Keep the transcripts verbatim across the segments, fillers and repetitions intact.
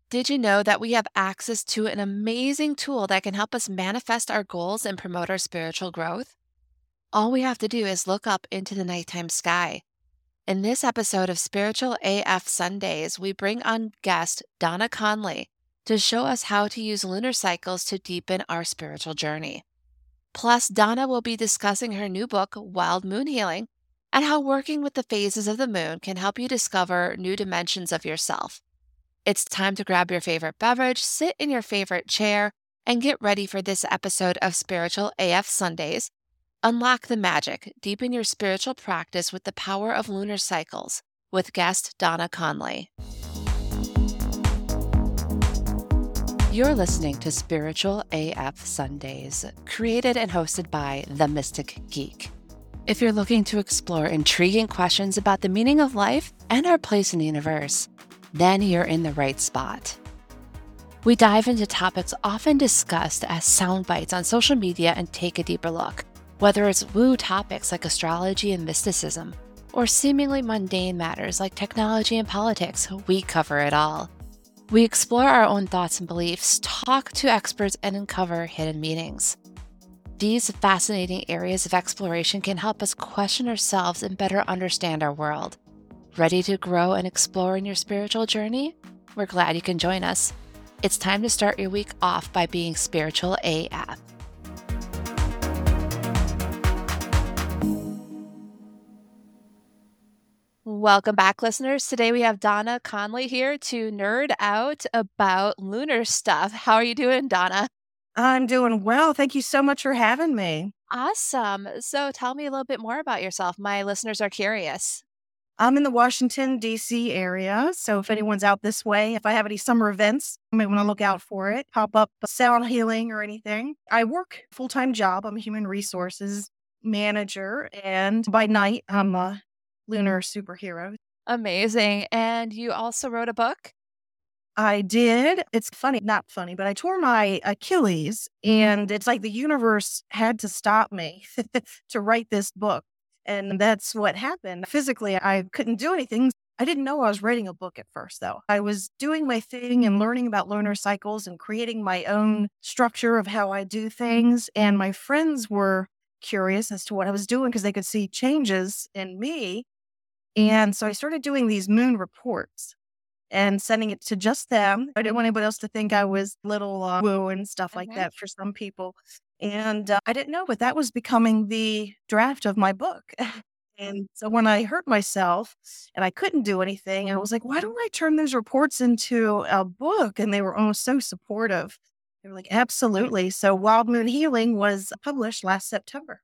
Did you know that we have access to an amazing tool that can help us manifest our goals and promote our spiritual growth? All we have to do is look up into the nighttime sky. In this episode of Spiritual A F Sundays, we bring on guest Donna Conley to show us how to use lunar cycles to deepen our spiritual journey. Plus, Donna will be discussing her new book, Wild Moon Healing, and how working with the phases of the moon can help you discover new dimensions of yourself. It's time to grab your favorite beverage, sit in your favorite chair, and get ready for this episode of Spiritual A F Sundays. Unlock the magic, deepen your spiritual practice with the power of lunar cycles with guest Donna Conley. You're listening to Spiritual A F Sundays, created and hosted by The Mystic Geek. If you're looking to explore intriguing questions about the meaning of life and our place in the universe, then you're in the right spot. We dive into topics often discussed as sound bites on social media and take a deeper look. Whether it's woo topics like astrology and mysticism, or seemingly mundane matters like technology and politics, we cover it all. We explore our own thoughts and beliefs, talk to experts, and uncover hidden meanings. These fascinating areas of exploration can help us question ourselves and better understand our world. Ready to grow and explore in your spiritual journey? We're glad you can join us. It's time to start your week off by being Spiritual A F. Welcome back, listeners. Today we have Donna Conley here to nerd out about lunar stuff. How are you doing, Donna? I'm doing well. Thank you so much for having me. Awesome. So tell me a little bit more about yourself. My listeners are curious. I'm in the Washington, D C area. So if anyone's out this way, if I have any summer events, you may want to look out for it. Pop up sound healing or anything. I work a full-time job. I'm a human resources manager. And by night, I'm a lunar superhero. Amazing. And you also wrote a book? I did. It's funny, not funny, but I tore my Achilles, and it's like the universe had to stop me to write this book. And that's what happened. Physically, I couldn't do anything. I didn't know I was writing a book at first, though. I was doing my thing and learning about lunar cycles and creating my own structure of how I do things. And my friends were curious as to what I was doing because they could see changes in me. And so I started doing these moon reports and sending it to just them. I didn't want anybody else to think I was little uh, woo and stuff like Mhm. that for some people. And uh, I didn't know, but that was becoming the draft of my book. And so when I hurt myself and I couldn't do anything, I was like, why don't I turn those reports into a book? And they were all so supportive. They were like, absolutely. So Wild Moon Healing was published last September.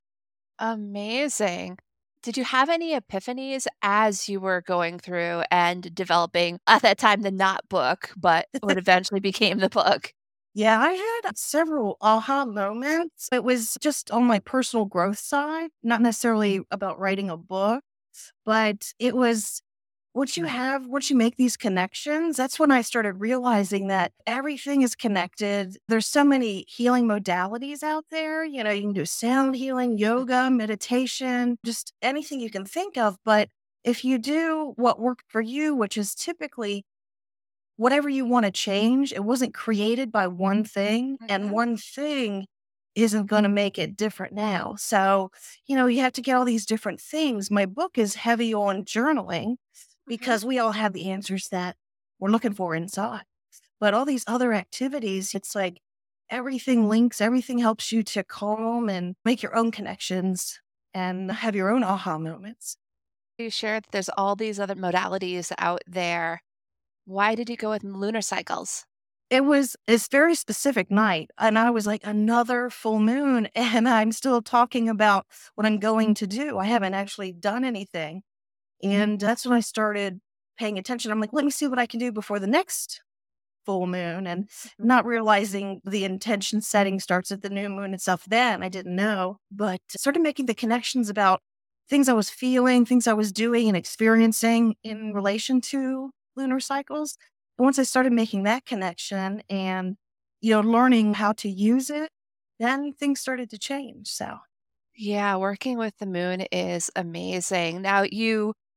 Amazing. Did you have any epiphanies as you were going through and developing, at that time, the not book, but what eventually became the book? Yeah, I had several aha moments. It was just on my personal growth side, not necessarily about writing a book, but it was once you have, once you make these connections, that's when I started realizing that everything is connected. There's so many healing modalities out there. You know, you can do sound healing, yoga, meditation, just anything you can think of. But if you do what worked for you, which is typically whatever you want to change, it wasn't created by one thing, and Mhm. one thing isn't going to make it different now. So, you know, you have to get all these different things. My book is heavy on journaling Mhm. because we all have the answers that we're looking for inside. But all these other activities, it's like everything links, everything helps you to calm and make your own connections and have your own aha moments. You shared that there's all these other modalities out there. Why did you go with lunar cycles? It was this very specific night, and I was like, "Another full moon," and I'm still talking about what I'm going to do. I haven't actually done anything, and that's when I started paying attention. I'm like, "Let me see what I can do before the next full moon," and Mhm. not realizing the intention setting starts at the new moon itself. Then I didn't know, but started making the connections about things I was feeling, things I was doing and experiencing in relation to lunar cycles. And once I started making that connection and, you know, learning how to use it, then things started to change. So Yeah, working with the moon is amazing. Now, you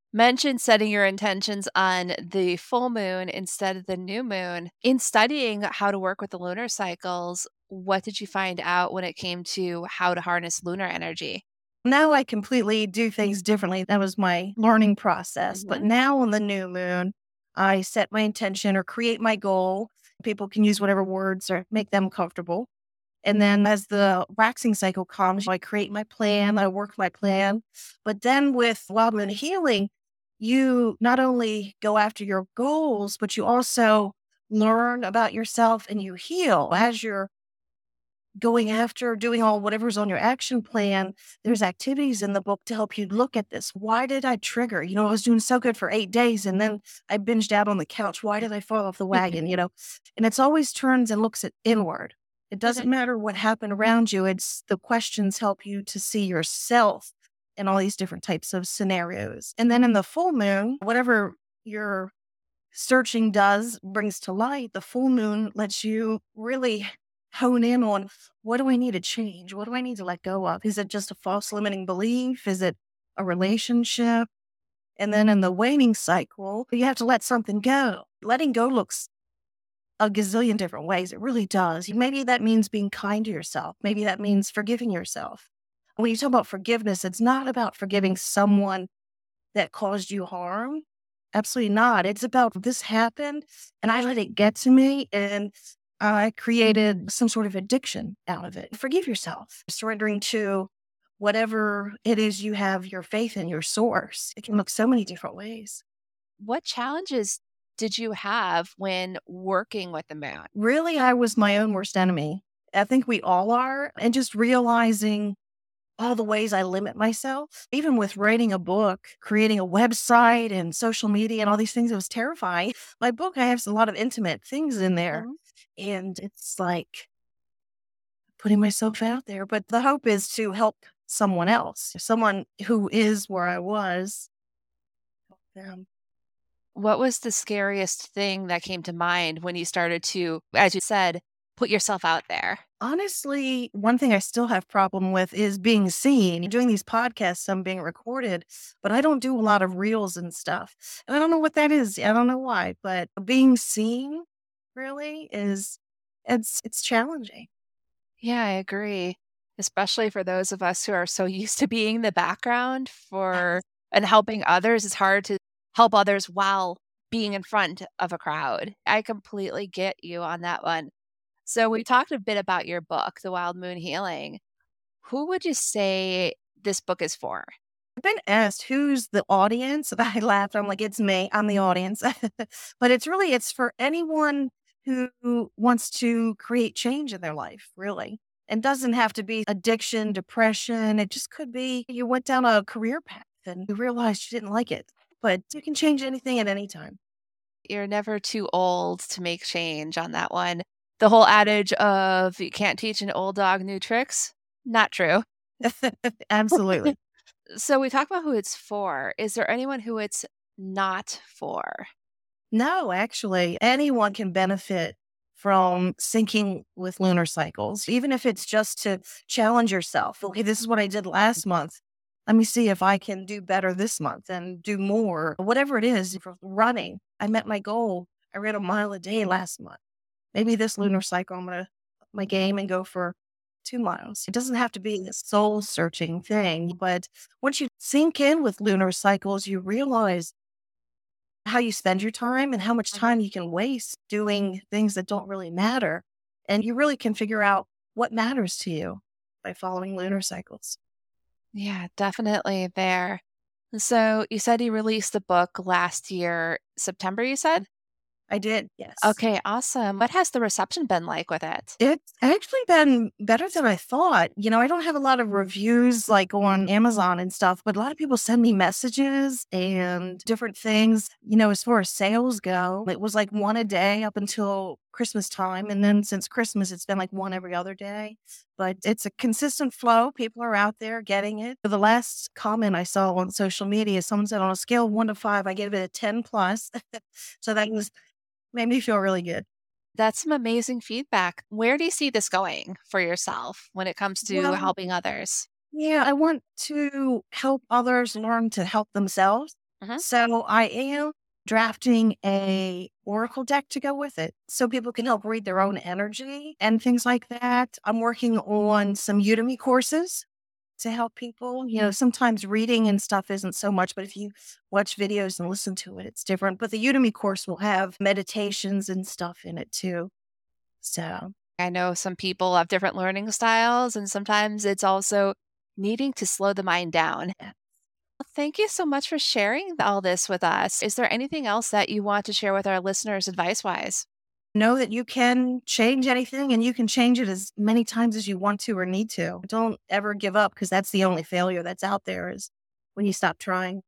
mentioned setting your intentions on the full moon instead of the new moon. In studying how to work with the lunar cycles, what did you find out when it came to how to harness lunar energy? Now I completely do things differently. That was my learning process. But Mhm. now on the new moon, I set my intention or create my goal. People can use whatever words or make them comfortable. And then as the waxing cycle comes, I create my plan, I work my plan. But then with Wild Moon Healing, you not only go after your goals, but you also learn about yourself and you heal as you're going after doing all whatever's on your action plan. There's activities in the book to help you look at this. Why did I trigger? You know, I was doing so good for eight days and then I binged out on the couch. Why did I fall off the wagon? You know, and it's always turns and looks at inward. It doesn't matter what happened around you. It's the questions help you to see yourself in all these different types of scenarios. And then in the full moon, whatever your searching does brings to light, the full moon lets you really hone in on what do I need to change? What do I need to let go of? Is it just a false limiting belief? Is it a relationship? And then in the waning cycle, you have to let something go. Letting go looks a gazillion different ways. It really does. Maybe that means being kind to yourself. Maybe that means forgiving yourself. When you talk about forgiveness, it's not about forgiving someone that caused you harm. Absolutely not. It's about this happened and I let it get to me and I created some sort of addiction out of it. Forgive yourself. Surrendering to whatever it is you have your faith in, your source. It can look so many different ways. What challenges did you have when working with the moon? Really, I was my own worst enemy. I think we all are. And just realizing all the ways I limit myself, even with writing a book, creating a website and social media and all these things, it was terrifying. My book, I have a lot of intimate things in there. Mhm. And it's like putting myself out there. But the hope is to help someone else, someone who is where I was. Help them. What was the scariest thing that came to mind when you started to, as you said, put yourself out there? Honestly, one thing I still have problem with is being seen. Doing these podcasts, I'm being recorded, but I don't do a lot of reels and stuff. And I don't know what that is. I don't know why, but being seen really is it's it's challenging. Yeah, I agree. Especially for those of us who are so used to being the background for and helping others, it's hard to help others while being in front of a crowd. I completely get you on that one. So we talked a bit about your book, The Wild Moon Healing. Who would you say this book is for? I've been asked who's the audience. And I laughed. I'm like, it's me. I'm the audience. But it's really it's for anyone who wants to create change in their life, really. And doesn't have to be addiction, depression. It just could be you went down a career path and you realized you didn't like it. But you can change anything at any time. You're never too old to make change on that one. The whole adage of you can't teach an old dog new tricks, not true. Absolutely. So we talk about who it's for. Is there anyone who it's not for? No, actually, anyone can benefit from syncing with lunar cycles, even if it's just to challenge yourself. Okay, this is what I did last month. Let me see if I can do better this month and do more. Whatever it is, for running, I met my goal. I ran a mile a day last month. Maybe this lunar cycle, I'm going to up my game and go for two miles. It doesn't have to be a soul searching thing, but once you sink in with lunar cycles, you realize how you spend your time and how much time you can waste doing things that don't really matter. And you really can figure out what matters to you by following lunar cycles. Yeah, definitely there. So you said you released the book last year, September, you said? I did, yes. Okay, awesome. What has the reception been like with it? It's actually been better than I thought. You know, I don't have a lot of reviews like on Amazon and stuff, but a lot of people send me messages and different things. You know, as far as sales go, it was like one a day up until Christmas time. And then since Christmas, it's been like one every other day. But it's a consistent flow. People are out there getting it. The last comment I saw on social media, someone said on a scale of one to five, I give it a ten plus. So that was made me feel really good. That's some amazing feedback. Where do you see this going for yourself when it comes to Well, helping others? yeah, I want to help others learn to help themselves. Mhm. So I am drafting a oracle deck to go with it so people can help read their own energy and things like that. I'm working on some Udemy courses to help people. You know, sometimes reading and stuff isn't so much, but if you watch videos and listen to it, it's different. But the Udemy course will have meditations and stuff in it too. So, I know some people have different learning styles, and sometimes it's also needing to slow the mind down. yeah. Well, thank you so much for sharing all this with us. Is there anything else that you want to share with our listeners advice wise? Know that you can change anything and you can change it as many times as you want to or need to. Don't ever give up because that's the only failure that's out there is when you stop trying.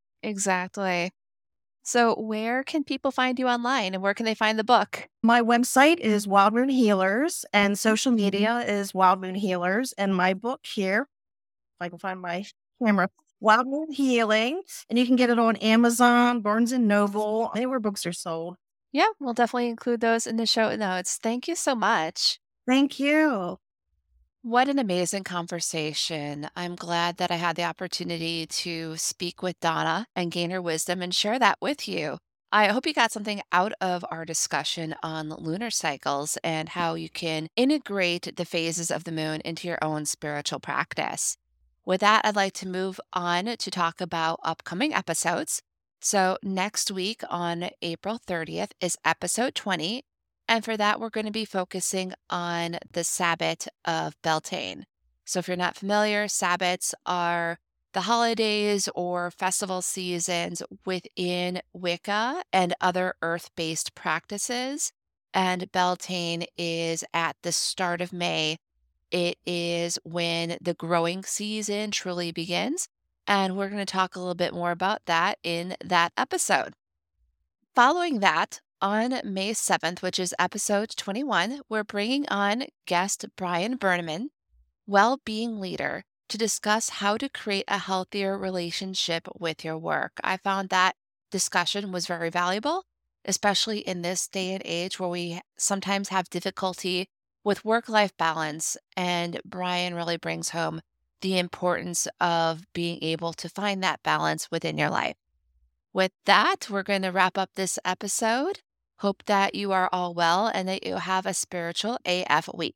Exactly. So, where can people find you online and where can they find the book? My website is Wild Moon Healers and social media is Wild Moon Healers. And my book here, if I can find my camera, Wild Moon Healing. And you can get it on Amazon, Barnes and Noble, anywhere books are sold. Yeah, we'll definitely include those in the show notes. Thank you so much. Thank you. What an amazing conversation. I'm glad that I had the opportunity to speak with Donna and gain her wisdom and share that with you. I hope you got something out of our discussion on lunar cycles and how you can integrate the phases of the moon into your own spiritual practice. With that, I'd like to move on to talk about upcoming episodes. So, next week on April thirtieth is episode twenty, and for that, we're going to be focusing on the Sabbat of Beltane. So, if you're not familiar, Sabbats are the holidays or festival seasons within Wicca and other earth based practices. And Beltane is at the start of May. It is when the growing season truly begins. And we're going to talk a little bit more about that in that episode. Following that, on May seventh, which is episode twenty-one, we're bringing on guest Brian Berneman, well-being leader, to discuss how to create a healthier relationship with your work. I found that discussion was very valuable, especially in this day and age where we sometimes have difficulty with work-life balance. And Brian really brings home the importance of being able to find that balance within your life. With that, we're going to wrap up this episode. Hope that you are all well and that you have a spiritual A F week.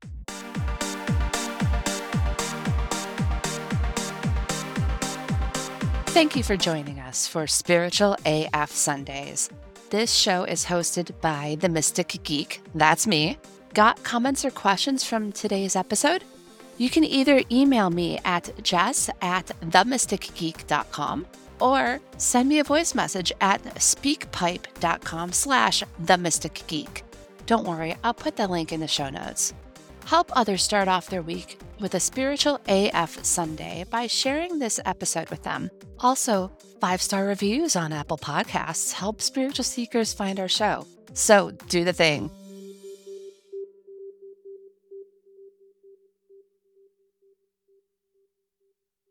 Thank you for joining us for Spiritual A F Sundays. This show is hosted by The Mystic Geek. That's me. Got comments or questions from today's episode? You can either email me at jess at the mystic geek dot com or send me a voice message at speakpipe.com slash the mystic geek. Don't worry, I'll put the link in the show notes. Help others start off their week with a Spiritual A F Sunday by sharing this episode with them. Also, five-star reviews on Apple Podcasts help spiritual seekers find our show. So do the thing.